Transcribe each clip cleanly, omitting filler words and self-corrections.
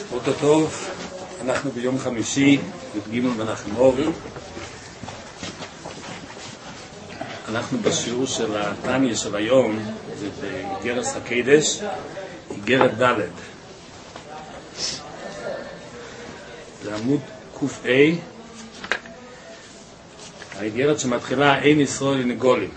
בוקר טוב, אנחנו ביום חמישי, י"ג מנחם אור. אנחנו בשיעור של התניא של היום, זה באיגרת הקדש, איגרת ד'. זה עמוד ק"א, האיגרת שמתחילה אין ישראל נגולים.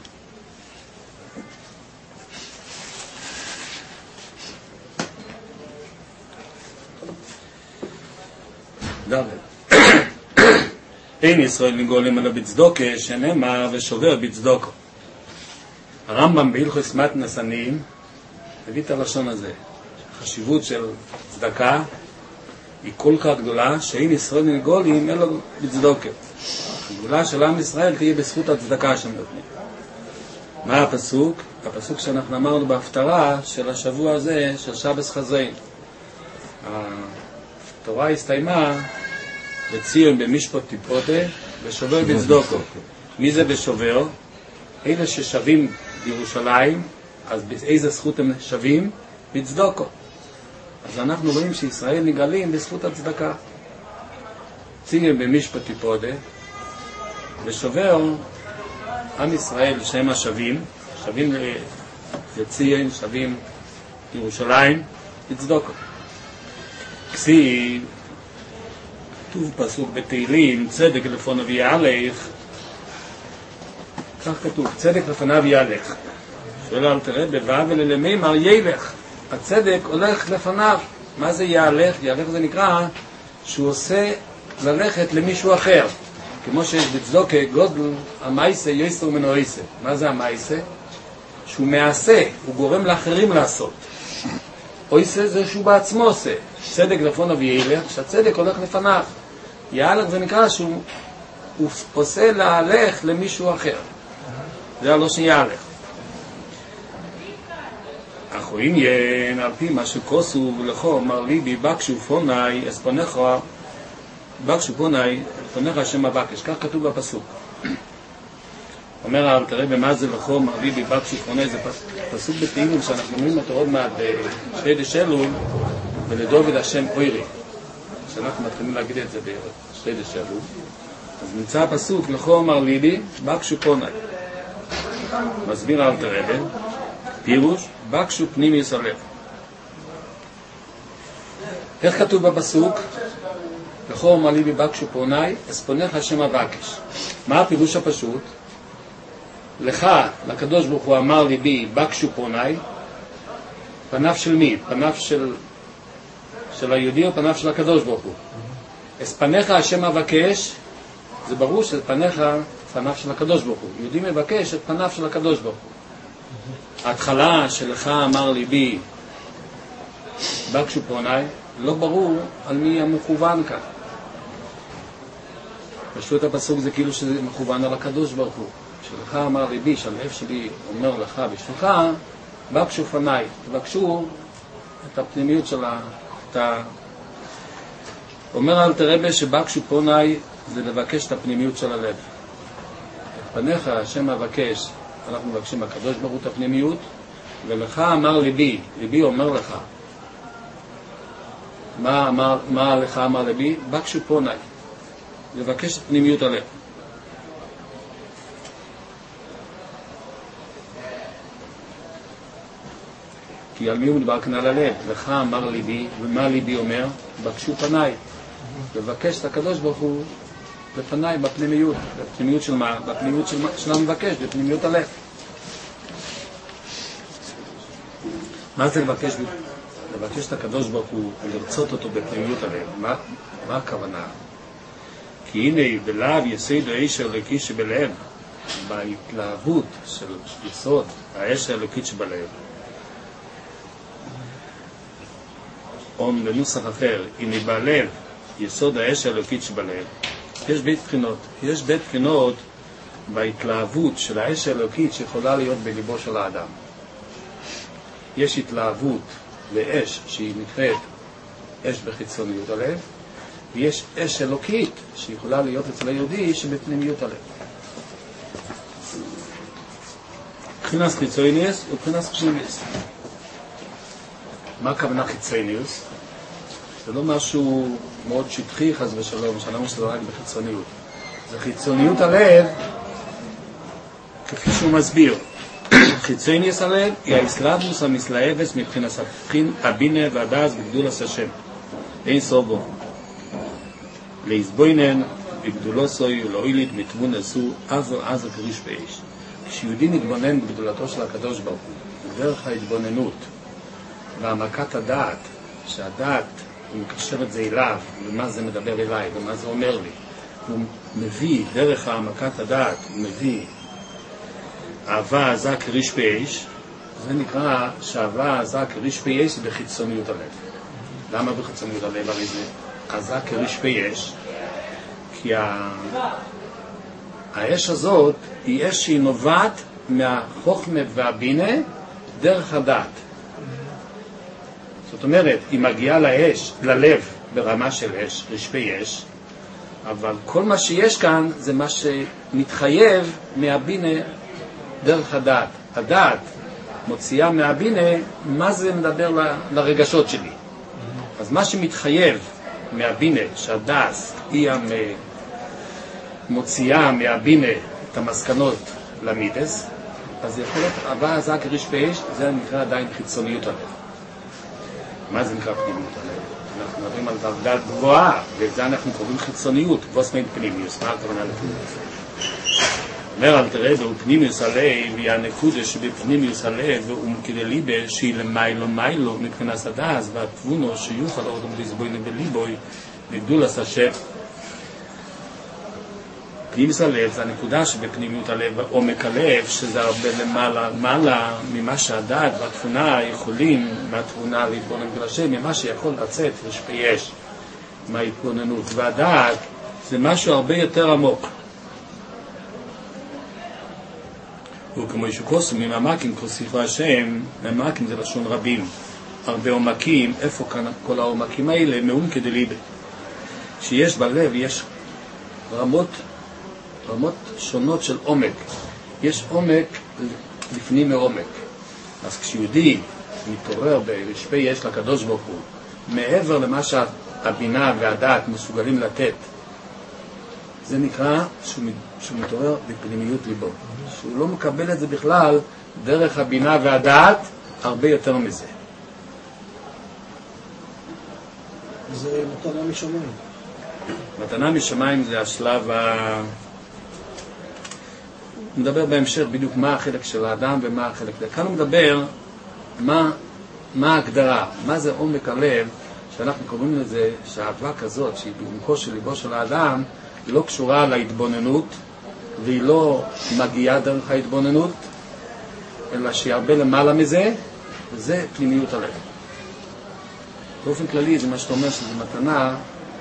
אין ישראל נגולים אלא בצדוקה, שנאמר ושובר בצדוקו. הרמב"ם בהלכות מתנס עניים הביא את הלשון הזה. החשיבות של צדקה היא כל כך גדולה שאין ישראל נגולים אלא בצדוקה. הגדולה של עם ישראל תהיה בזכות הצדקה שהם נותנים. מה הפסוק? הפסוק שאנחנו אמרנו בהפטרה של השבוע הזה של שבס חזאים. התורה הסתיימה בציון במשפט תיפודה ושובר בצדוקו. מי זה בשובר? אלה ששווים בירושלים, אז באיזה זכות הם שווים? בצדוקו. אז אנחנו רואים שישראל נגלים בזכות הצדקה. ציון במשפט תיפודה ושובר, עם ישראל שהם השווים, שווים לציון, שווים לירושלים, בצדוקו. כסיב כתוב פסוק בתהילים, צדק לפניו יהלך, כך כתוב, צדק לפניו יהלך. שואל אל תראה, בבבל למימר ילך, הצדק הולך לפניו. מה זה יהלך? יהלך זה נקרא שהוא עושה ללכת למישהו אחר. כמו שיש בצדוקה גודל המייסה יויסר ממנו איסה. מה זה המייסה? שהוא מעשה, הוא גורם לאחרים לעשות. אויסה זה שהוא בעצמו עושה. צדק לפניו ילך, שהצדק הולך לפניו. יהלך זה נקרא שהוא עושה להלך למישהו אחר. זה הלושן יהלך. אך עניין על פי מה שכוסו ולכו אמר ליבי בקשו פוני אספונך בקשו פוני אספונך השם הבקש. כך כתוב בפסוק. אומר אל תראה במה זה לכו אמר ליבי בקשו פוני, זה פסוק בתהילים שאנחנו אומרים אותו עוד מעט בחודש אלול, ולדוד השם אוירי שאנחנו מתחילים להגיד את זה בחודש אלול. אז נמצא הפסוק לכו אמר ליבי בקשו פוני. מסביר אל תראה פירוש בקשו פנימיוס הלב. איך כתוב בפסוק? לכו אמר ליבי בקשו פוני אספונך השם אבקש. מה הפירוש הפשוט? לך, לקדוש ברוך הוא אמר ליבי בקשו פוני, פניו של מי? פניו של היהודי או פניו של הקדוש ברוך הוא? אספניך השם אבקש, זה ברור שפניך פניו של הקדוש ברוך הוא. יהודי מבקש את פניו של הקדוש ברוך הוא. ההתחלה שלך אמר ליבי בקשו פוני, לא ברור על מי המכוון כאן. פשוט הפסוק זה כאילו שזה מכוון על הקדוש ברוך הוא. שלך אמר ליבי, שהלב שלי אומר לך בשבילך, בקשו פניי, תבקשו את הפנימיות של אומר אל תראה שבקשו פוני זה לבקש את הפנימיות של הלב. פניך השם מבקש, אנחנו מבקשים הקדוש ברוך הוא את הפנימיות, ולך אמר ליבי, ליבי אומר לך. מה לך אמר ליבי? בקשו פוני, לבקש את פנימיות הלב. כי על מי הוא מדבר כאן על הלב? לך אמר ליבי, ומה ליבי אומר? בקשו פניי, לבקש את הקדוש ברוך הוא בפניי, בפנימיות. בפנימיות של מה? בפנימיות של המבקש, בפנימיות הלב. מה זה לבקש? לבקש את הקדוש ברוך הוא ולרצות אותו בפנימיות הלב. מה הכוונה? כי הנה בלב יסוד האש האלוקי שבלב, בהתלהבות של יסוד האש האלוקית שבלב, או בנוסח אחר, הנה בלב יסוד האש האלוקית שבלב, יש בית בחינות. יש בית בחינות בהתלהבות של האש האלוקית שיכולה להיות בליבו של האדם. יש התלהבות לאש שהיא נקראת אש בחיצוניות הלב, ויש אש אלוקית שיכולה להיות אצל היהודי שבפנימיות הלב. מבחינת חיצוניוס ובחינת פנימיוס. מה הכוונה חיצוניוס? זה לא משהו מאוד שטחי חס ושלום, שאנחנו שזה רק בחיצוניות. זה חיצוניות הלב, כפי שהוא מסביר. חיצוניוס הלב היא האסלאבוס המסלאבס מבחינת הבינה והדס בגדול השם. אין סובו. להסבוינן בגדולו סוי ולאוילית מתבון עשו עזו קריש באש. כשיהודי מתבונן בגדולתו של הקדוש ברוך הוא, דרך ההתבוננות והעמקת הדעת, שהדעת הוא מקשר את זה אליו, ומה זה מדבר אליי, ומה זה אומר לי, הוא מביא דרך העמקת הדעת, הוא מביא אהבה עזה כריש באש. זה נקרא שאהבה עזה כריש באש בחיצוניות הלב. למה בחיצוניות הלב? הרי זה עזה כריש באש, כי האש הזאת היא אש שהיא נובעת מהחוכמה והבינה דרך הדעת. זאת אומרת, היא מגיעה לאש, ללב ברמה של אש, רשפי אש, אבל כל מה שיש כאן זה מה שמתחייב מהבינה דרך הדעת. הדעת מוציאה מהבינה מה זה מדבר לרגשות שלי. אז מה שמתחייב מהבינה, שהדעת היא מוציאה מהבינה את המסקנות למידס, אז יכול להיות אהבה עזה כרשפי אש, זה נקרא עדיין חיצוניות הלב. מה זה נקרא פנימיות הלב? אנחנו מדברים על דרגה גבוהה, וזה אנחנו קוראים חיצוניות, גבוסמין פנימיוס. מה הכוונה לפנימיוס? אומר אל תראה, הוא פנימיוס הלב, היא הנקודה שבפנימיוס הלב, הוא כדי ליבה שהיא למיילו מיילו מבחינת הדעת, והתבונו שיוכל עוד ולסבוינו בליבוי, לגדול השם. פנימיוס הלב זה הנקודה שבפנימיות הלב, עומק הלב, שזה הרבה למעלה ממה שהדעת והתבונה יכולים מהתבונה להתבונן בלשם, ממה שיכול לצאת רשפי אש מההתבוננות. והדעת זה משהו הרבה יותר עמוק. וכמו ישוקוסו ממעמקים כוסיפו השם, ממעמקים זה לשון רבים, הרבה עומקים. איפה כאן כל העומקים האלה? מאום כדי ליבה. שיש בלב יש רמות שונות של עומק. יש עומק לפנים מעומק. אז כשיהודי מתעורר ברשפי אש לקדוש ברוך הוא, מעבר למה שהבינה והדעת מסוגלים לתת, זה נקרא שהוא מתעורר בפנימיות ליבו. שהוא לא מקבל את זה בכלל דרך הבינה והדעת, הרבה יותר מזה. זה מתנה משמיים. מתנה משמיים זה השלב מדבר בהמשך בדיוק מה החלק של האדם ומה החלק. כאן הוא מדבר מה ההגדרה, מה זה עומק הלב, שאנחנו קוראים לזה שהאהבה כזאת שהיא בעומקו של ליבו של האדם היא לא קשורה להתבוננות והיא לא מגיעה דרך ההתבוננות, אלא שהיא הרבה למעלה מזה, וזה פנימיות הלב. באופן כללי זה מה שאתה אומר שזה מתנה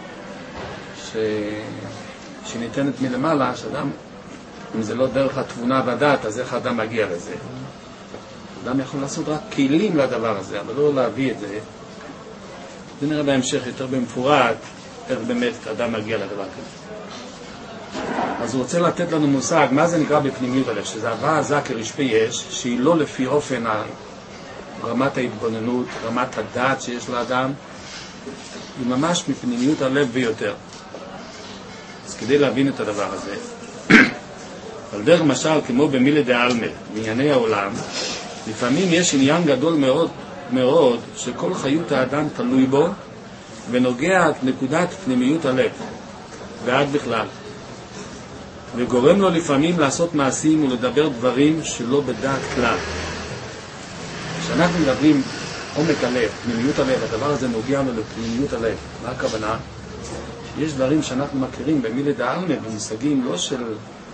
שניתנת מלמעלה, שאדם, אם זה לא דרך התבונה והדעת, אז איך האדם מגיע לזה? אדם יכול לעשות רק כלים לדבר הזה, אבל לא להביא את זה. זה נראה בהמשך יותר במפורט, איך באמת האדם מגיע לדבר כזה. אז הוא רוצה לתת לנו מושג, מה זה נקרא בפנימיות הלב, שזה אהבה עזה כרשפי אש, שהיא לא לפי אופן רמת ההתבוננות, רמת הדעת שיש לאדם, היא ממש מפנימיות הלב ביותר. אז כדי להבין את הדבר הזה, על דרך משל כמו במילי דעלמה, בענייני העולם, לפעמים יש עניין גדול מאוד מאוד שכל חיות האדם תלוי בו ונוגע את נקודת פנימיות הלב ועד בכלל, וגורם לו לפעמים לעשות מעשים ולדבר דברים שלא בדעת כלל. כשאנחנו מדברים עומק הלב, פנימיות הלב, הדבר הזה נוגע לו לפנימיות הלב. מה הכוונה? יש דברים שאנחנו מכירים במילי דעלמה, במושגים לא של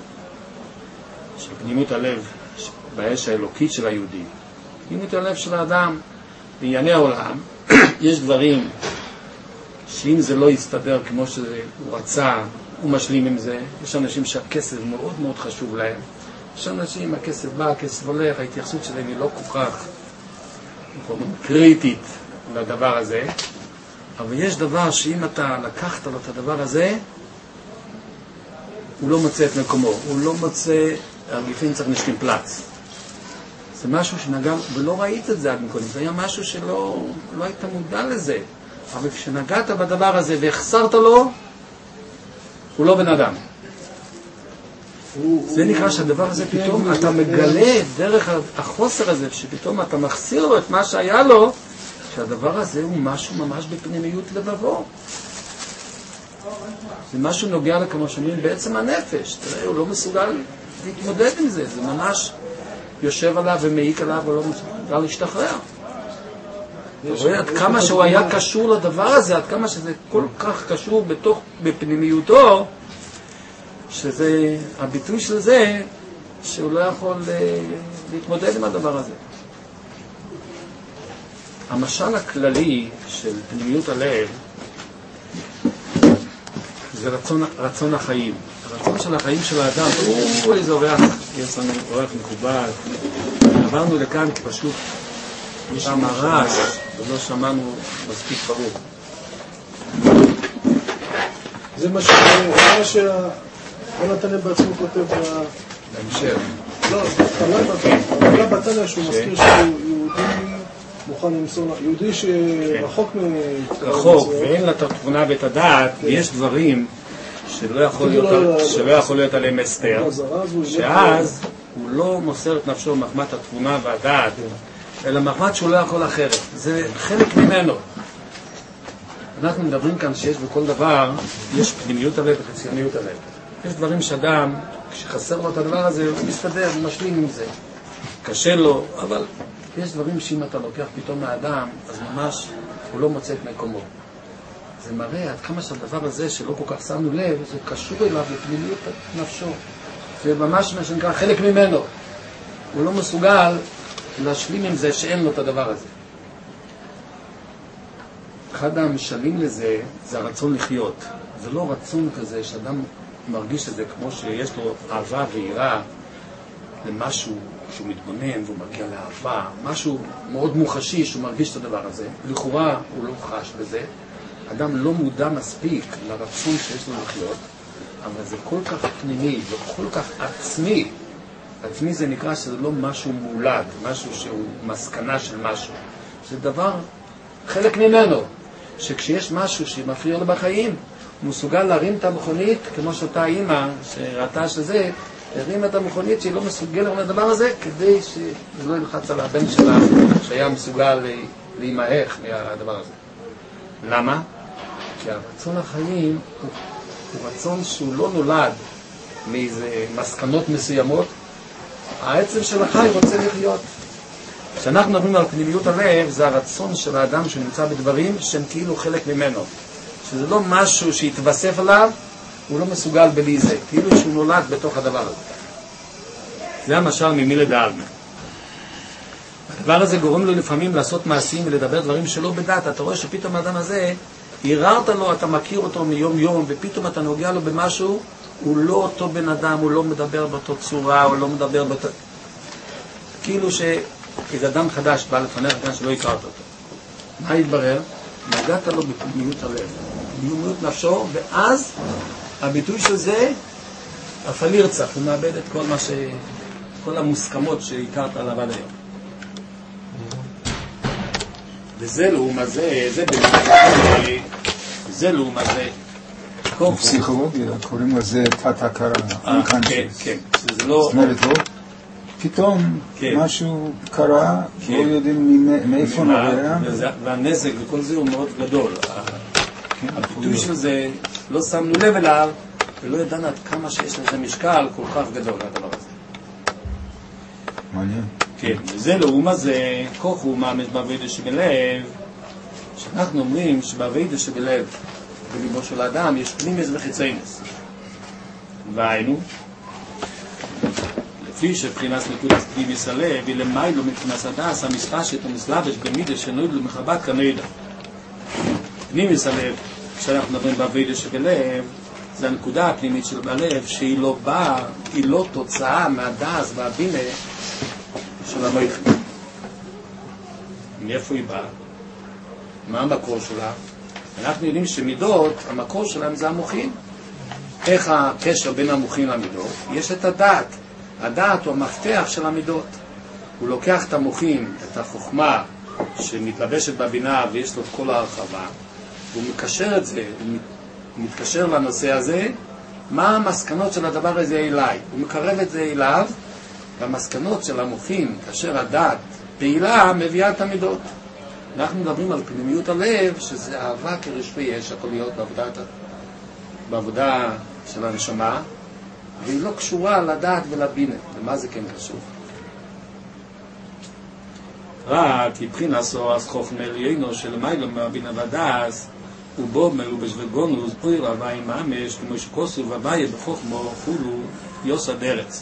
פנימיות הלב באש האלוקית של היהודי, פנימיות הלב של האדם בענייני העולם. יש דברים שאם זה לא יסתדר כמו שהוא רצה, הוא משלים עם זה. יש אנשים שהכסף מאוד מאוד חשוב להם, יש אנשים הכסף בא, הכסף הולך, ההתייחסות שלהם היא לא כל כך קריטית לדבר הזה. אבל יש דבר שאם אתה לקחת לו את הדבר הזה, הוא לא מוצא את מקומו, הוא לא מוצא, לפעמים צריך נשכים פלץ. זה משהו שנגע, ולא ראית את זה עד מקודם, זה היה משהו שלא היית מודע לזה. אבל כשנגעת בדבר הזה והחסרת לו, הוא לא בן אדם. זה נקרא שהדבר הזה פתאום אתה מגלה דרך החוסר הזה, שפתאום אתה מחסיר לו את מה שהיה לו, שהדבר הזה הוא משהו ממש בפנימיות לבבו. זה משהו נוגע לכמו שנים בעצם הנפש. תראה, הוא לא מסוגל להתמודד עם זה. זה ממש יושב עליו ומעיק עליו, הוא לא מסוגל להשתחרר. אתה רואה עד כמה שהוא היה קשור לדבר הזה, עד כמה שזה כל כך קשור בפנימיותו, שזה הביטוי של זה, שהוא לא יכול להתמודד עם הדבר הזה. המשל הכללי של פנימיות הלב זה רצון החיים. הרצון של החיים של האדם, איזה אורח, יש לנו אורח מכובד. עברנו לכאן כי פשוט שם הרעש ולא שמענו מספיק ברור. זה מה יונתן בעצמו כותב בהמשך. לא, עלה בתניא שהוא מזכיר שהוא יהודי מוכן למסור, יהודי שרחוק רחוק, ואין לה את התבונה ואת הדעת, ויש דברים שלא יכול להיות עליהם הסתר, שאז הוא לא מוסר את נפשו מחמת התבונה והדעת, אלא מחמת שהוא לא יכול אחרת. זה חלק ממנו. אנחנו מדברים כאן שיש בכל דבר, יש פנימיות הלב וחיצוניות הלב. יש דברים שאדם, כשחסר לו את הדבר הזה, הוא מסתדר, הוא משלים עם זה. קשה לו, אבל יש דברים שאם אתה לוקח פתאום מהאדם, אז ממש הוא לא מוצא את מקומו. זה מראה עד כמה שהדבר הזה שלא כל כך שמנו לב, זה קשור אליו לפנימיות נפשו. זה ממש מה שנקרא חלק ממנו. הוא לא מסוגל להשלים עם זה שאין לו את הדבר הזה. אחד המשלים לזה זה הרצון לחיות. זה לא רצון כזה שאדם מרגיש את זה כמו שיש לו אהבה ויראה למשהו שהוא מתבונן והוא מגיע לאהבה, משהו מאוד מוחשי שהוא מרגיש את הדבר הזה. לכאורה הוא לא חש בזה. אדם לא מודע מספיק לרצון שיש לו לחיות, אבל זה כל כך פנימי וכל כך עצמי. עצמי זה נקרא שזה לא משהו מולד, משהו שהוא מסקנה של משהו. זה דבר, חלק ממנו, שכשיש משהו שמפריע לו בחיים, הוא מסוגל להרים את המכונית, כמו שאותה אימא שראתה שזה, הרים את המכונית שהיא לא מסוגלת לדבר הזה, כדי שזה לא ילחץ על הבן שלה, שהיה מסוגל להימהך מהדבר הזה. למה? כי הרצון החיים הוא רצון שהוא לא נולד מאיזה מסקנות מסוימות. העצם של החי רוצה לחיות. כשאנחנו מדברים על פנימיות הלב, זה הרצון של האדם שנמצא בדברים שהם כאילו חלק ממנו. שזה לא משהו שהתווסף עליו, הוא לא מסוגל בלי זה. כאילו שהוא נולד בתוך הדבר הזה. זה המשל ממילי דעלמא. הדבר הזה גורם לו לפעמים לעשות מעשים ולדבר דברים שלא בדעת. אתה רואה שפתאום האדם הזה, הררת לו, אתה מכיר אותו מיום יום, ופתאום אתה נוגע לו במשהו, הוא לא אותו בן אדם, הוא לא מדבר באותו צורה, הוא לא מדבר באותו... כאילו שאיזה אדם חדש בא לפניך כאן שלא הכרת אותו. מה התברר? נגעת לו בפנימיות הלב, בפנימיות נפשו, ואז הביטוי של זה, אפל ירצח, הוא מאבד את כל המוסכמות שהכרת עליו עד היום. וזה לעומת זה, זה לעומת זה. בפסיכולוגיה קוראים לזה תת-הכרה. כן. זאת אומרת, פתאום משהו קרה, לא יודעים מאיפה נובע. והנזק וכל זה הוא מאוד גדול. הביטוי של זה לא שמנו לב אליו, ולא ידענו עד כמה שיש לזה משקל כל כך גדול לדבר הזה. מעניין. כן, וזה לעומת זה, כוח הוא מאמץ בעבודה שבלב, שאנחנו אומרים שבעבודה שבלב, בליבו של האדם, יש פנימיות וחיצוניות. והיינו, לפי שבחינת נקודת פנימיות הלב, היא למיילו מבחינת הדס, המספשת ומסלבש במידה שנועד לו מחבת כנועדה. פנימיות הלב, כשאנחנו מדברים בעבודה שבלב, זה הנקודה הפנימית של הלב, שהיא לא באה, היא לא תוצאה מהדס והבינה, של המויכים. מאיפה היא באה? מה המקור שלה? אנחנו יודעים שמידות, המקור שלהם זה המוחים. איך הקשר בין המוחים למידות? יש את הדעת. הדעת הוא המפתח של המידות. הוא לוקח את המוחים, את החוכמה שמתלבשת בבינה ויש לו את כל ההרחבה, הוא מקשר את זה, הוא מתקשר לנושא הזה, מה המסקנות של הדבר הזה אליי. הוא מקרב את זה אליו, והמסקנות של המוחים, כאשר הדעת פעילה, מביאה את המידות. אנחנו מדברים על פנימיות הלב, שזה אהבה כרשפי יש, יכול להיות בעבודה של הנשמה, והיא לא קשורה לדעת ולבינה. למה זה כן קשור? רק יבחין עשו אז חוכמה עליינו שלמיילו מהבינה ודעת, ובו מלובש וגונוס, פויר הוואי ממש, כמו שכוסו ובאי בחוכמו חולו יוסה דרץ.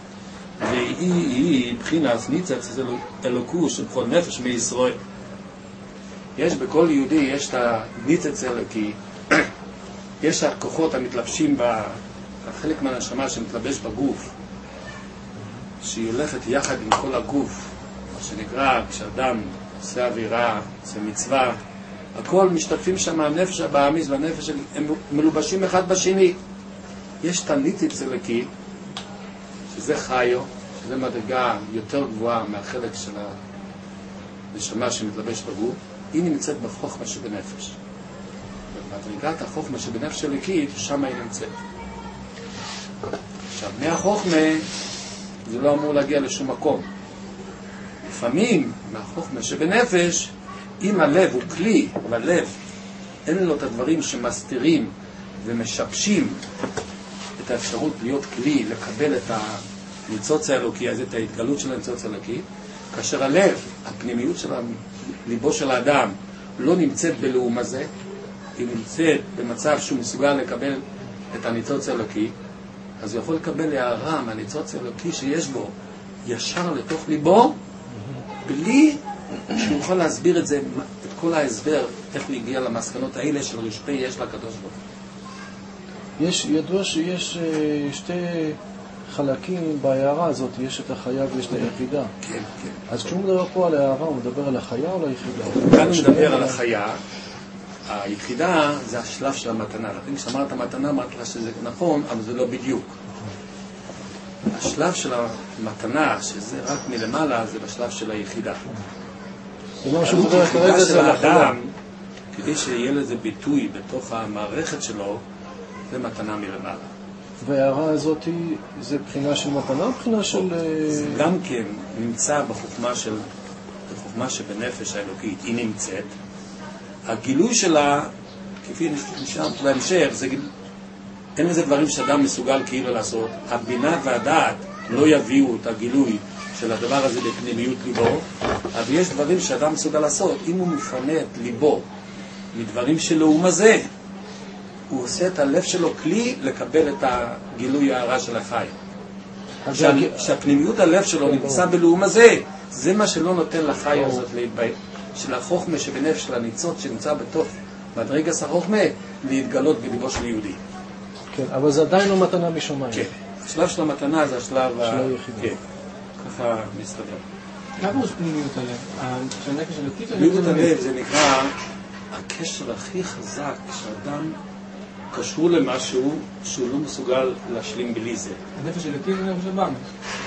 והיא בחינס ניצץ אלוקו של כל נפש מישראל. יש בכל יהודי, יש את הניצץ אלוקי, יש הכוחות המתלבשים בחלק מהנשמה שמתלבש בגוף, שהיא הולכת יחד עם כל הגוף, מה שנקרא, כשאדם עושה אווירה, עושה מצווה, הכל משתתפים שם, הנפש הבאמיס והנפש הם מלובשים אחד בשני. יש את הניצץ אלוקי, שזה חיו, שזה מדרגה יותר גבוהה מהחלק של הנשמה שמתלבש בגוף, היא נמצאת בחוכמה שבנפש. במדרגת החוכמה שבנפש אלוקית, שם היא נמצאת. עכשיו, מהחוכמה זה לא אמור להגיע לשום מקום. לפעמים, מהחוכמה שבנפש, אם הלב הוא כלי, והלב אין לו את הדברים שמסתירים ומשבשים את האפשרות להיות כלי, לקבל את הניצוץ האלוקי, אז את ההתגלות של הניצוץ האלוקי, כאשר הלב, הפנימיות של ליבו של האדם, לא נמצאת בלאום הזה, היא נמצאת במצב שהוא מסוגל לקבל את הניצוץ האלוקי, אז הוא יכול לקבל הערה מהניצוץ האלוקי שיש בו ישר לתוך ליבו, בלי שהוא יכול להסביר את זה, את כל ההסבר, איך הוא הגיע למסקנות האלה של רשפי יש לקדוש ברוך הוא. ידוע שיש שתי חלקים בהערה הזאת, יש את החיה ויש את היחידה. כן, כן. אז כשהוא מדבר פה על הערה, הוא מדבר על החיה או על היחידה? כאן הוא מדבר על החיה. היחידה זה השלב של המתנה. לכן כשאמרת המתנה, אמרת לה שזה נכון, אבל זה לא בדיוק. השלב של המתנה, שזה רק מלמעלה, זה בשלב של היחידה. היחידה של האדם, כדי שיהיה לזה ביטוי בתוך המערכת שלו, זה מתנה מלמעלה. וההערה הזאת זה בחינה של מתנה או בחינה של... זה גם כן נמצא בחוכמה שבנפש האלוקית, היא נמצאת. הגילוי שלה, כפי נשאר בהמשך, אין לזה דברים שאדם מסוגל כאילו לעשות. הבינה והדעת לא יביאו את הגילוי של הדבר הזה בפנימיות ליבו, אבל יש דברים שאדם מסוגל לעשות. אם הוא מפנה את ליבו מדברים שלו הוא מזה, הוא עושה את הלב שלו כלי לקבל את הגילוי הערה של החי. שהפנימיות הלב שלו נמצא בלאום הזה, זה מה שלא נותן לחי הזאת להתבייש, של החוכמה שבנפש של הניצוץ שנמצא בתוך מדרגת החוכמה להתגלות בליבו של יהודי. כן, אבל זה עדיין לא מתנה משמיים. כן, השלב של המתנה זה השלב היחידי. כן, ככה מסתדר. מה פירוש פנימיות הלב? שהנפש אלוקית או פנימיות הלב זה נקרא הקשר הכי חזק שאדם קשור למשהו שהוא לא מסוגל להשלים בלי זה. הנפש אלוקית זה נפש הבאמיס.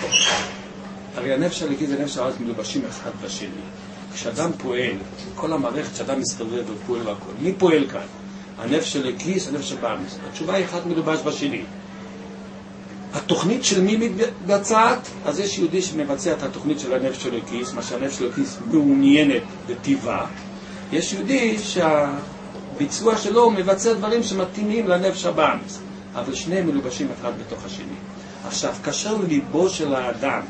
הרי הנפש אלוקית זה נפש הרס מלובשים אחד בשני. כשאדם פועל, כל המערכת שאדם מסתובב ופועל והכל, מי פועל כאן? הנפש אלוקית, הנפש הבאמיס. התשובה היא אחד מלובש בשני. התוכנית של מי מתבצעת? אז יש יהודי שמבצע את התוכנית של הנפש אלוקית, מה שהנפש אלוקית מעוניינת בטבעה. יש יהודי ביצוע שלו מבצע דברים שמתאימים לנפש הבאמיס, אבל שניהם מלובשים אחד בתוך השני. עכשיו, כאשר ליבו של האדם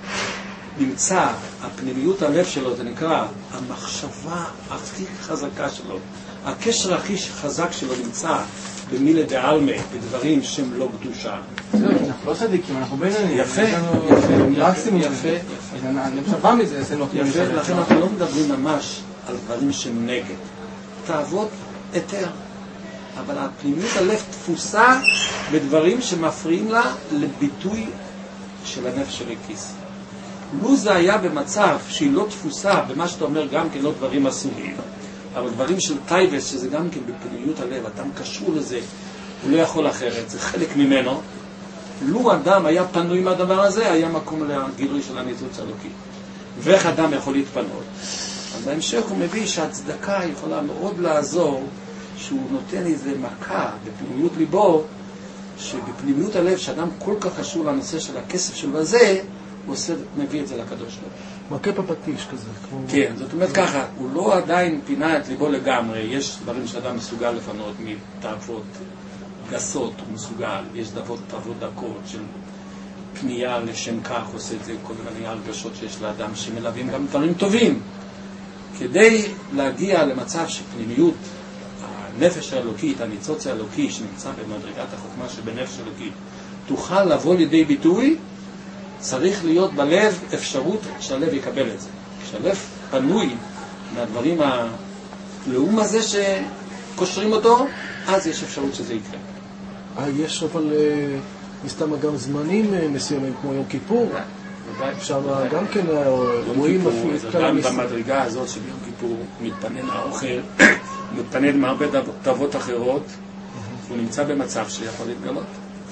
נמצא, הפנימיות הלב שלו, זה נקרא המחשבה הכי חזקה שלו, הקשר הכי חזק שלו נמצא במילה דעלמה, בדברים שהם לא קדושה. אנחנו לא צדיקים, אנחנו בינונים. יפה, יפה. הנפש הבאמיס זה עשינו הכי יפה, לכן אנחנו לא מדברים ממש על דברים שהם נגד. תעבוד יותר, אבל הפנימיות הלב תפוסה בדברים שמפריעים לה לביטוי של הנפש של הכיס. לו זה היה במצב שהיא לא תפוסה, במה שאתה אומר גם כן לא דברים אסורים, אבל דברים של טייבס, שזה גם כן בפנימיות הלב, אדם קשור לזה, הוא לא יכול אחרת, זה חלק ממנו. לו אדם היה פנוי מהדבר הזה, היה מקום לגילוי של הניצוץ האלוקי. ואיך אדם יכול להתפנות? אז בהמשך הוא מביא שהצדקה יכולה מאוד לעזור שהוא נותן איזה מכה בפנימיות ליבו, שבפנימיות הלב, שאדם כל כך קשור לנושא של הכסף שלו הזה, הוא מביא את זה לקדוש ברוך הוא. מכה בפטיש כזה. כן, זאת אומרת ככה, הוא לא עדיין פינה את ליבו לגמרי, יש דברים שאדם מסוגל לפנות מתאוות גסות, הוא מסוגל, יש תאוות דקות של פנייה לשם כך, עושה את זה כל מיני הרגשות שיש לאדם שמלווים גם דברים טובים. כדי להגיע למצב שפנימיות, הנפש האלוקית, הניצוץ האלוקי שנמצא במדרגת החוכמה שבנפש האלוקית, תוכל לבוא לידי ביטוי, צריך להיות בלב אפשרות שהלב יקבל את זה. כשהלב פנוי מהדברים הלאום הזה שקושרים אותו, אז יש אפשרות שזה יקרה. יש אבל מסתם גם זמנים מסוימים כמו יום כיפור. שם גם כן רואים גם במדרגה הזאת של יום כיפור מתפנן האוכל, מתפנן מהרבה תאוות אחרות, הוא נמצא במצב שיכול להתגלות.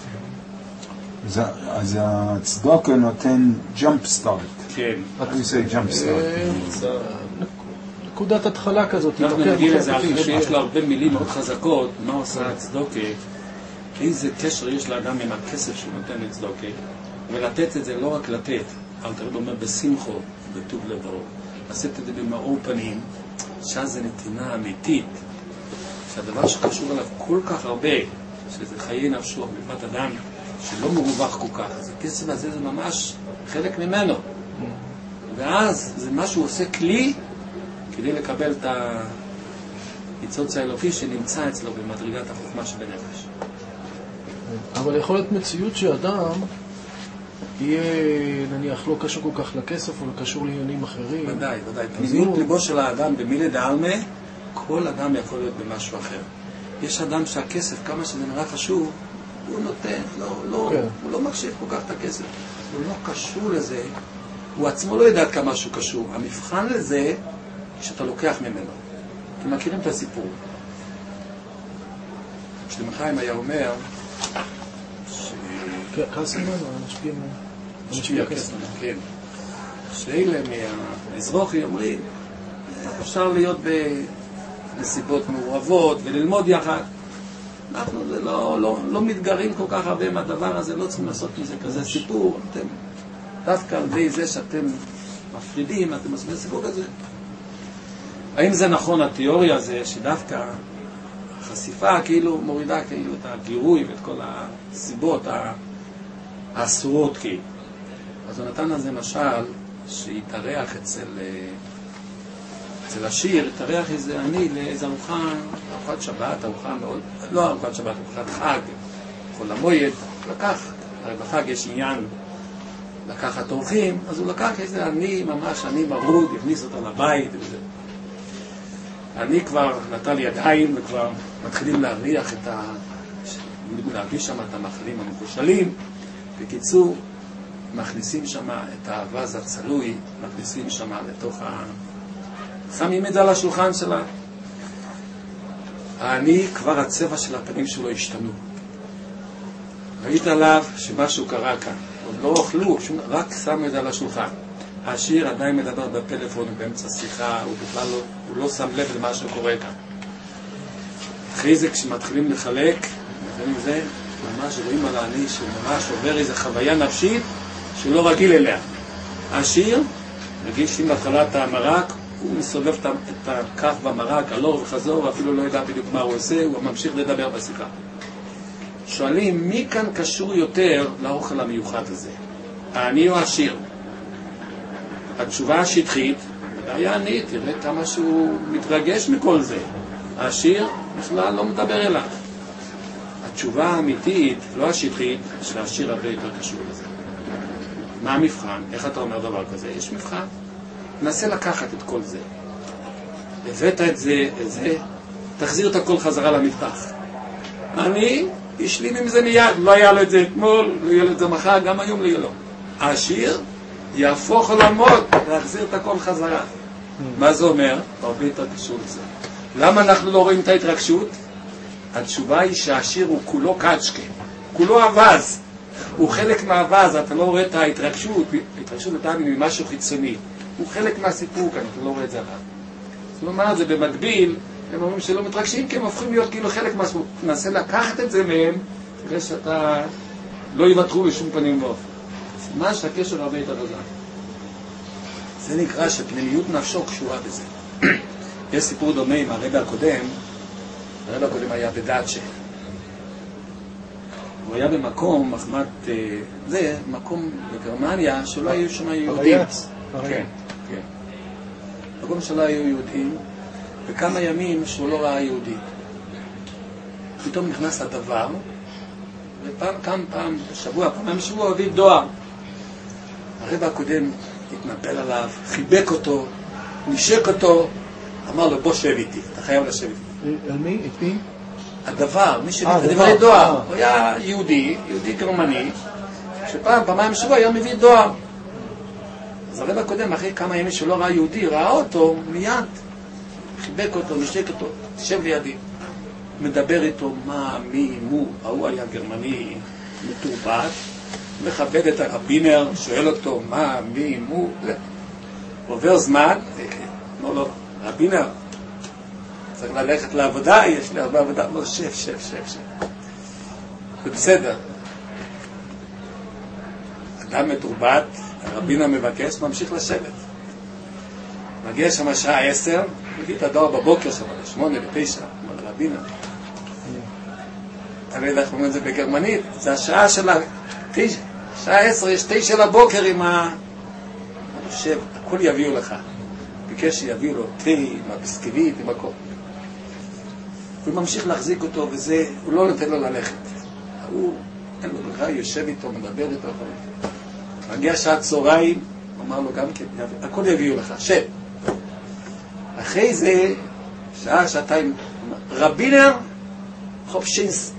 אז הצדוקה נותן jump start. כן. What do you say jump start? נקודת התחלה כזאת. אנחנו נגיד את זה אחרי שיש לה הרבה מילים מאוד חזקות, מה עושה הצדוקה, איזה קשר יש לאדם עם הכסף שהוא נותן לצדוקה, ולתת את זה לא רק לתת, אבל תראו אומר בשמחו, בטוב לבו, לעשות את זה במאור פנים, שזה נתינה אמיתית, שהדבר שקשור אליו כל כך הרבה, שזה חיי נפשו, בבת אדם, שלא מרווח כל כך, אז הכסף הזה זה ממש חלק ממנו. ואז זה מה שהוא עושה כלי כדי לקבל את הניצוץ האלוקי שנמצא אצלו במדרגת החוכמה שבנפש. אבל יכול להיות מציאות שאדם יהיה נניח לא קשור כל כך לכסף או לא קשור לעניינים אחרים. ודאי, ודאי. פנימיות ליבו של האדם במילי דעלמה, כל אדם יכול להיות במשהו אחר. יש אדם שהכסף, כמה שזה נראה חשוב, הוא נותן, הוא לא מחשיב כל כך את הכסף. הוא לא קשור לזה, הוא עצמו לא יודע כמה שהוא קשור. המבחן לזה, שאתה לוקח ממנו. אתם מכירים את הסיפור. שלמה חיים היה אומר, כסף משפיע כסף, כן. שאלה מהמזרוחי אומרים, אפשר להיות בנסיבות מעורבות וללמוד יחד. אנחנו לא מתגרים כל כך הרבה מהדבר הזה, לא צריכים לעשות מזה כזה סיפור. אתם, דווקא על די זה שאתם מפרידים, אתם עושים סיפור כזה. האם זה נכון התיאוריה הזה שדווקא החשיפה כאילו מורידה כאילו את הגירוי ואת כל הסיבות האסורות כאילו. אז הוא נתן לזה משל שהתארח אצל השיר, התארח איזה אני לאיזה ארוחת שבת, ארוחה מאוד, לא ארוחת שבת, ארוחת חג, חול המועד, לקח, הרי בחג יש עניין לקחת אורחים, אז הוא לקח איזה אני ממש, אני מרוד, הכניס אותו לבית וזה. אני כבר נטל ידיים וכבר מתחילים להריח את להביא שם את המאכלים המקושלים. בקיצור, מכניסים שם את האבז הצלוי, מכניסים שם לתוך שמים את זה על השולחן שלה. אני כבר הצבע של הפנים שלו השתנו. ראית עליו שמשהו קרה כאן. עוד לא אוכלו, רק שמו את זה על השולחן. העשיר עדיין מדבר בפלאפון באמצע שיחה, הוא בכלל לא שם לב למה שקורה כאן. אחרי זה כשמתחילים לחלק, זה ממש רואים על העני שממש עובר איזו חוויה נפשית שהוא לא רגיל אליה. העשיר מגיש עם התחלת המרק, הוא מסובב את הכף במרק, הלוך וחזור, אפילו לא יודע בדיוק מה הוא עושה, הוא ממשיך לדבר בשיחה. שואלים, מי כאן קשור יותר לאוכל המיוחד הזה? העני או העשיר? התשובה השטחית, היה אני, תראה כמה שהוא מתרגש מכל זה. העשיר בכלל לא מדבר אליו. התשובה האמיתית, לא השטחית, שהעשיר הרבה יותר קשור לזה. מה המבחן? איך אתה אומר דבר כזה? יש מבחן. נסה לקחת את כל זה. הבאת את זה, תחזיר את הכל חזרה למטבח. אני השלים עם זה מיד, לא היה לו את זה אתמול, לא היה לו את זה מחר, גם היום לא יהיה לו. העשיר יהפוך עולמות, להחזיר את הכל חזרה. מה זה אומר? הרבה יותר קשור לזה. למה אנחנו לא רואים את ההתרגשות? התשובה היא שהעשיר הוא כולו קצ'קה, כולו אבז. הוא חלק מהאבז, אתה לא רואה את ההתרגשות, ההתרגשות נתן ממשהו חיצוני. הוא חלק מהסיפור כאן, אתה לא רואה את זה עליו. זאת אומרת, זה במקביל, הם אומרים שלא מתרגשים כי הם הופכים להיות כאילו חלק מהסבור. תנסה לקחת את זה מהם, תראה שאתה לא יוותרו בשום פנים ואופן. סימן שהקשר הרבה יותר חזק. זה נקרא שפנימיות נפשו קשורה בזה. יש סיפור דומה עם הרב הקודם. הרב הקודם היה בדאצ'ה. הוא היה במקום, מחמת זה, מקום בגרמניה שלא היו שם יהודים. כן, כן. מקום שלא היו יהודים, וכמה ימים שהוא לא ראה יהודי. פתאום נכנס לדבר, ופעם בשבוע, פעם בשבוע הוא הביא דואר. הרב הקודם התנפל עליו, חיבק אותו, נשק אותו, אמר לו בוא שב איתי, אתה חייב לשבת איתי. על מי? את מי? הדבר, מי שבדברי דואר, הוא היה יהודי גרמני, שפעמיים בשבוע היה מביא דואר. אז הרב הקודם, אחרי כמה ימים שלא ראה יהודי, ראה אותו מיד, חיבק אותו, נשק אותו, תשב לידי. מדבר איתו, מה, מי, מו, ההוא היה גרמני מתורבת, מכבד את הרבינר, שואל אותו, מה, מי, מו, עובר זמן, לא, לא, רבינר, צריך ללכת לעבודה, יש לי הרבה עבודה, לא, שב. זה בסדר. אדם מתורבת, הרבינר מבקש, ממשיך לשבת. מגיע שם השעה 10, מביא את הדואר בבוקר שם, 8 ו-9, אומר רבינר. אתה לא יודע איך אומרים את זה בגרמנית, זה השעה של שעה 10, יש 9 לבוקר עם אני חושב, הכל יביאו לך. ביקש שיביאו לו תה, עם הביסקוויט, עם הכל. הוא ממשיך להחזיק אותו, וזה, הוא לא נותן לו ללכת. הוא, אין לו ברירה, יושב איתו, מדבר איתו. מגיע שעת צהריים, אמר לו גם כן, הכל יביאו לך, שב. אחרי זה, שעה, שעתיים, רבינר, חופשינס,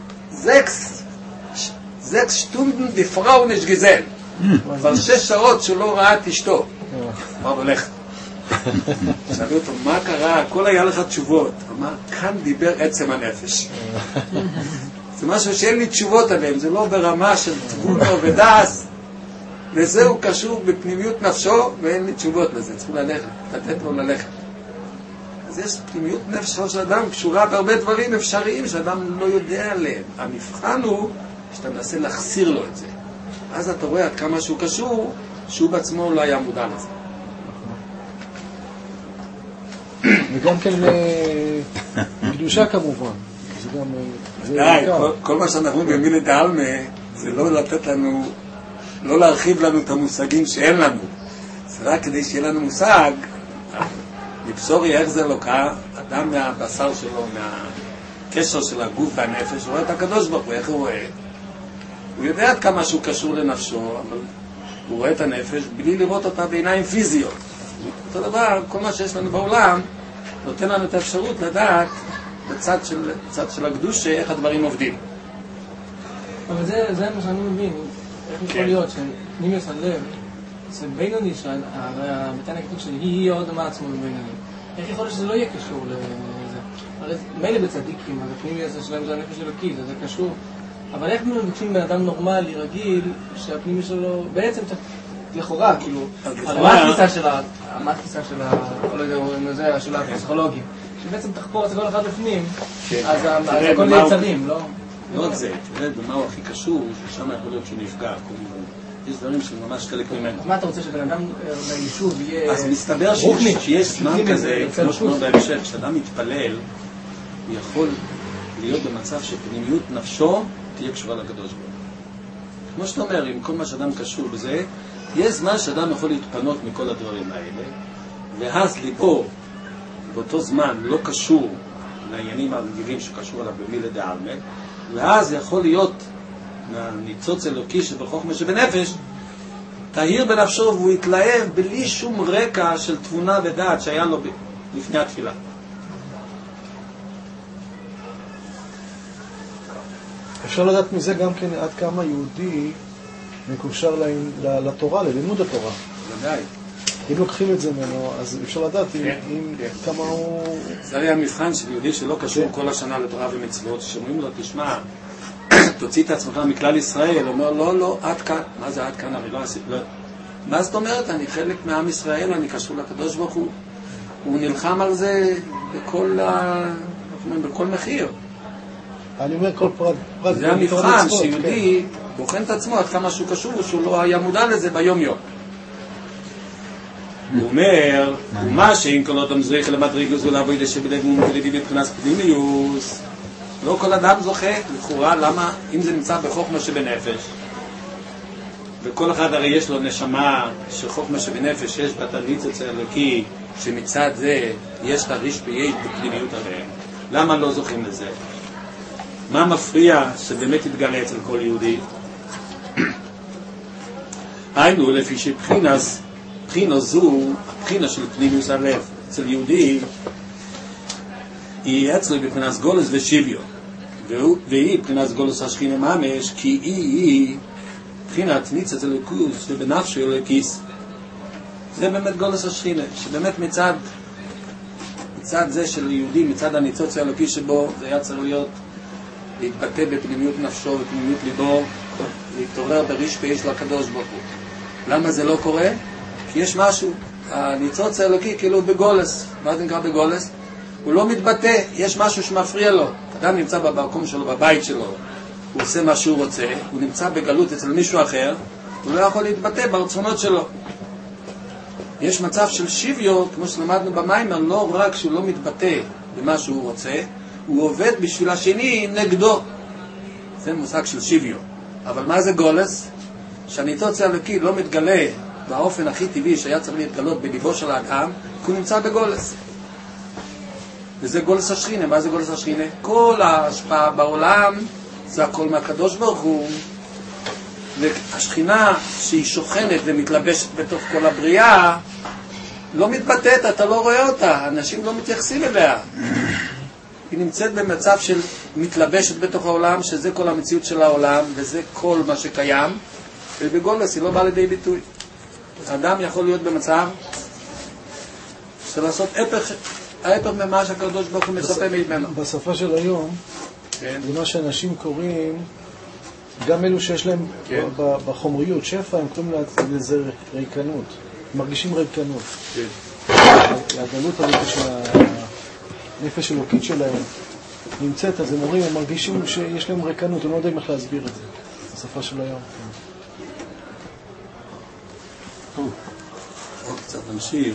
6 שטונדן די פראו נש גזל. כבר 6 שעות שהוא לא ראה את אשתו. אמר לו, לך. שאלו אותו, מה קרה? הכל היה לך תשובות. אמר, כאן דיבר עצם הנפש. זה משהו שאין לי תשובות עליהם, זה לא ברמה של תבונו ודעס. לזה הוא קשור בפנימיות נפשו, ואין לי תשובות לזה. צריכים ללכת, לתת לו ללכת. אז יש פנימיות נפשו של אדם קשורה בהרבה דברים אפשריים שאדם לא יודע עליהם. המבחן הוא שאתה מנסה להחסיר לו את זה. אז אתה רואה עד כמה שהוא קשור, שהוא בעצמו לא היה מודע לזה. וגם כן קדושה כמובן. זה גם... די, כל מה שאנחנו במילה דעלמה, זה לא לתת לנו, לא להרחיב לנו את המושגים שאין לנו. זה רק כדי שיהיה לנו מושג, לבשורי איך זה לוקח, אדם מהבשר שלו, מהקשר של הגוף והנפש, הוא רואה את הקדוש ברוך הוא, איך הוא רואה? הוא יודע עד כמה שהוא קשור לנפשו, אבל הוא רואה את הנפש בלי לראות אותה בעיניים פיזיות. אותו דבר, כל מה שיש לנו בעולם, נותן לנו את האפשרות לדעת בצד של הקדושה איך הדברים עובדים. אבל זה מה שאני מבין, איך יכול להיות שפנימיוס הלב, זה בינוני, בתנא כתוב שהיא עוד מעצמו בבינוני. איך יכול להיות שזה לא יהיה קשור לזה? הרי מילא בצדיקים, אז הפנימיוס שלהם זה הנפש אלוקי, זה קשור. אבל איך מבקשים באדם נורמלי, רגיל, שהפנימיוס שלו בעצם לכאורה, כאילו, מה התפיסה של הפסיכולוגים? שבעצם תחפור את כל אחד בפנים, אז הכל יצרים, לא? לא רק זה, תראה במה הוא הכי קשור, ששם יכול להיות שהוא נפגע, יש דברים שממש חלק ממנו. אז מה אתה רוצה, שבן אדם ביישוב יהיה... אז מסתבר שיש זמן כזה, כמו שאומר בהמשך, כשאדם מתפלל, הוא יכול להיות במצב שפנימיות נפשו תהיה קשורה לקדוש ברוך הוא. כמו שאתה אומר, עם כל מה שאדם קשור בזה, יש זמן שאדם יכול להתפנות מכל הדברים האלה, ואז ליבו באותו זמן לא קשור לעניינים הרגילים שקשור עליו במילה דעלמה, ואז יכול להיות ניצוץ אלוקי שבחוכמה שבנפש, תהיר בנפשו והוא יתלהב בלי שום רקע של תבונה ודעת שהיה לו לפני התפילה. אפשר לדעת מזה גם כן עד כמה יהודי מקושר לתורה, ללימוד התורה. ודאי. אם לוקחים את זה ממנו, אז אפשר לדעת כמה הוא... זה היה המבחן של יהודי שלא קשור כל השנה לתורה ומצוות, שאומרים לו, תשמע, תוציא את עצמך מכלל ישראל, הוא אומר, לא, עד כאן. מה זה עד כאן? אני לא עשיתי, לא. מה זאת אומרת? אני חלק מעם ישראל, אני קשור לקדוש ברוך הוא. הוא נלחם על זה בכל מחיר. אני אומר כל פרט. זה המבחן שיהודי בוחן את עצמו עד כמה שהוא קשור, שהוא לא היה מודע לזה ביום יום. הוא אומר, מה שאין כל אדם זוכה למדרגות ולעבודה שבלב ומקלבי מבחינת פנימיוס, לא כל אדם זוכה, לכאורה, למה? אם זה נמצא בחוכמה שבנפש, וכל אחד הרי יש לו נשמה של חוכמה שבנפש, יש בתניצוץ האלוקי, שמצד זה יש תריש פייט בפנימיות עליהם. למה לא זוכים לזה? מה מפריע שבאמת יתגלה אצל כל יהודי? היינו, לפי שבחינה זו, הבחינה של פנימיוס הלב אצל יהודי, היא אצלו בבחינת גולוס ושוויון, והיא בבחינת גולוס השכינה ממש, כי היא בחינת ניצת אלוקוס שבנפשו אלוקיס. זה באמת גולוס השכינה, שבאמת מצד זה של יהודי, מצד הניצוץ האלוקי שבו, זה היה צריך להיות להתבטא בפנימיות נפשו ופנימיות ליבו, להתעורר בריש פייש לקדוש ברוך הוא. למה זה לא קורה? כי יש משהו, הניצוץ האלוקי כאילו בגולס. מה זה נקרא בגולס? הוא לא מתבטא, יש משהו שמפריע לו. אדם נמצא במקום שלו, בבית שלו, הוא עושה מה שהוא רוצה, הוא נמצא בגלות אצל מישהו אחר, הוא לא יכול להתבטא ברצונות שלו. יש מצב של שוויון, כמו שלמדנו במיימר, לא רק שהוא לא מתבטא במה שהוא רוצה, הוא עובד בשביל השני נגדו. זה מושג של שוויון. אבל מה זה גולס? שהניצוץ האלוקי לא מתגלה באופן הכי טבעי שהיה צריך להתגלות בליבו של האדם, כי הוא נמצא בגולס. וזה גולס השכינה. מה זה גולס השכינה? כל ההשפעה בעולם זה הכל מהקדוש ברוך הוא, והשכינה שהיא שוכנת ומתלבשת בתוך כל הבריאה לא מתבטאת, אתה לא רואה אותה, אנשים לא מתייחסים אליה. היא נמצאת במצב של מתלבשת בתוך העולם, שזה כל המציאות של העולם וזה כל מה שקיים, ובגולס היא לא באה לידי ביטוי. האדם יכול להיות במצב של לעשות ההפך ממה שהקדוש ברוך הוא מצפה ממנו. בשפה של היום, כן. זה מה שאנשים קוראים, גם אלו שיש להם בחומריות שפע, הם קוראים לזה ריקנות, מרגישים ריקנות. כן. הגלות הזאת של הנפש אלוקית שלהם נמצאת, אז הם אומרים, הם מרגישים שיש להם ריקנות, הם לא יודעים איך להסביר את זה. בשפה של היום. עוד קצת נמשיך.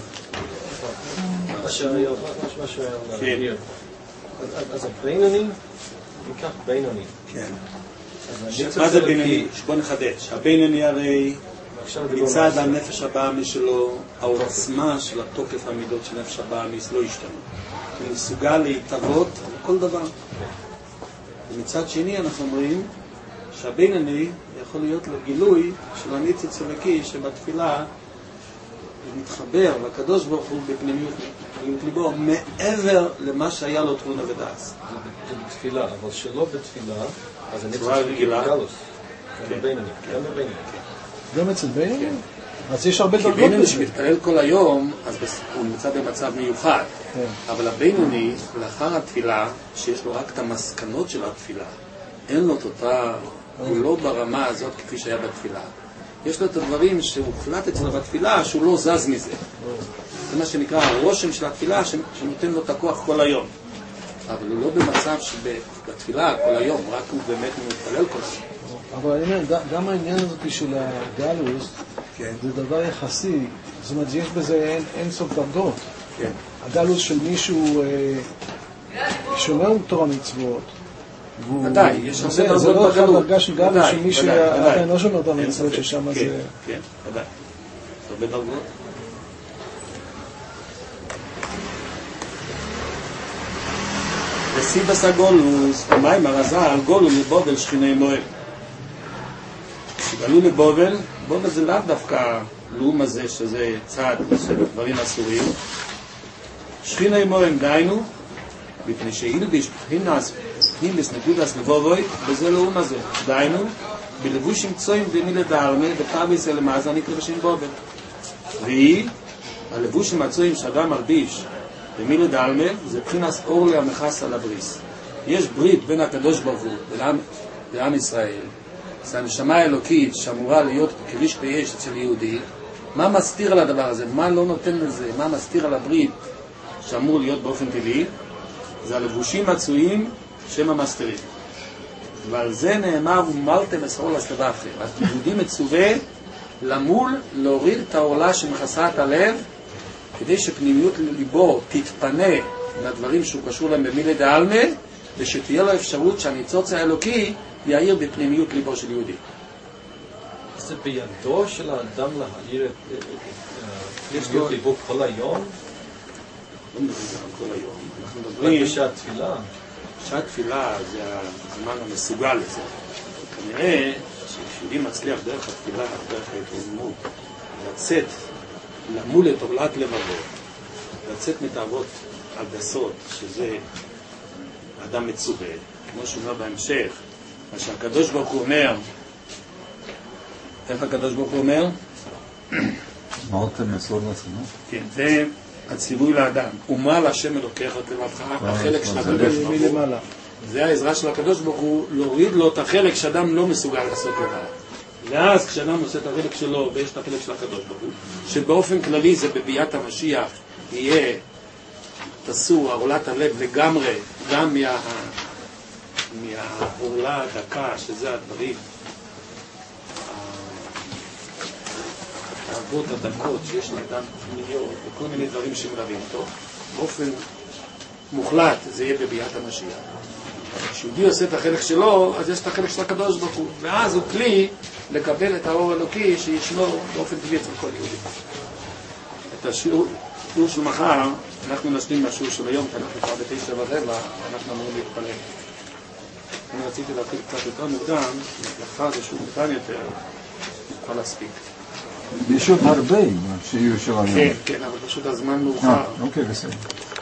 כן. אז הבינוני, ניקח בינוני. כן. מה זה בינוני? בוא נחדש. הבינוני הרי מצד הנפש הבאמיס שלו, העוצמה של התוקף המידות של נפש הבאמיס לא השתנו. הוא מסוגל להתאבות כל דבר. ומצד שני אנחנו אומרים שהבינוני יכול להיות לו גילוי של הניצוץ אלוקי שבתפילה מתחבר לקדוש ברוך הוא בפנימיות ליבו מעבר למה שהיה לו תבונה ודעת. זה בתפילה, אבל שלא בתפילה, אז אני צורה רגילה. גלוס. גם בבינוני. גם אצל בינוני? אז יש הרבה כי דרגות בינוני בזה. שמתפלל כל היום, אז הוא נמצא במצב מיוחד. אבל הבינוני, לאחר התפילה, שיש לו רק את המסקנות של התפילה, אין לו אותה, הוא לא ברמה הזאת כפי שהיה בתפילה. יש לו את הדברים שהוחלט אצלו בתפילה, שהוא לא זז מזה. זה מה שנקרא הרושם של התפילה, שנותן לו את הכוח כל היום. אבל הוא לא במצב שבתפילה כל היום, רק הוא באמת מתפלל כל היום. אבל אני אומר, גם העניין הזאת של הגלוס, זה דבר יחסי. זאת אומרת, יש בזה אין סוף דרגות. הגלוס של מישהו שומר תורה מצוות, ודאי, יש הרבה דרגות זה לא בגלות. דרגה של גלוס של מי שעדיין לא שומר תורה מצוות, ששם זה... כן, ודאי. זה הרבה דרגות. וסיבס הגולוס, המים הרזל, גולו לבובל שכיני מועל. כשגלו לבובל, בובל זה לאו דווקא לאום הזה שזה צד של דברים אסורים. שכיני מועל דיינו, בפני שאילביש פנימס נקודס לבובוי, וזה לאום הזה. דיינו, בלבושים צויים דמילה דעלמה, בקרביס אלה מאזן נקרבשים בובל. והיא, הלבושים הצויים שאדם מרביש, במילה דעלמה, זה בחינס אור להמחס על הבריס. יש ברית בין הקדוש ברוך הוא לעם ישראל. זה הנשמה האלוקית שאמורה להיות כריש פייש אצל יהודי. מה מסתיר על הדבר הזה? מה לא נותן לזה? מה מסתיר על הברית שאמור להיות באופן טבעי, זה הלבושים מצויים שם המסתרים. ועל זה נאמר ומלתם אסרול לסתבכם. יהודי מצווה למול להוריד את העורלה שמכסה את הלב, כדי שפנימיות ליבו תתפנה לדברים שהוא קשור להם במילי דעלמה, ושתהיה לו אפשרות שהניצוץ האלוקי יאיר בפנימיות ליבו של יהודי. זה בידו של האדם להאיר את פנימיות ליבו כל היום? לא מדברים על כל היום. אנחנו מדברים... בשעת תפילה. שעת תפילה זה הזמן המסוגל לזה. כנראה שכשיהודי מצליח דרך התפילה, דרך ההתרוממות, לצאת, למול את עורלת לבבו, לצאת מתאוות הגסות, שזה אדם מצווה, כמו שאומר בהמשך, מה שהקדוש ברוך הוא אומר, איך הקדוש ברוך הוא אומר? אמרתם מסור לציבור? כן, זה הציווי לאדם. ומעל השם אלוקיך את לבבך, החלק של הקדוש ברוך הוא. זה העזרה של הקדוש ברוך הוא, להוריד לו את החלק שאדם לא מסוגל לעשות לבד. ואז כשאדם עושה את החלק שלו, ויש את החלק של הקדוש ברוך הוא, שבאופן כללי זה בביאת המשיח, יהיה תסור עורלת הלב לגמרי, גם מהעורלה הדקה, שזה הדברים, התאוות הדקות שיש לאדם פנימיות, וכל מיני דברים שמלווים אותו, באופן מוחלט זה יהיה בביאת המשיח. כשיהודי עושה את החלק שלו, אז יש את החלק של הקדוש ברוך הוא, ואז הוא כלי לקבל את האור האלוקי שישמור באופן טבעי אצל כל יהודי. את השיעור של מחר, אנחנו נשלים מהשיעור של היום, כי אנחנו כבר ב9:15, אנחנו אמורים להתפלל. אני רציתי להתחיל קצת יותר מוקדם, לאחר זה שהוא מוקדם יותר, נוכל להספיק. יש עוד הרבה שיהיו של היום. כן, אבל פשוט הזמן מאוחר. אוקיי, בסדר.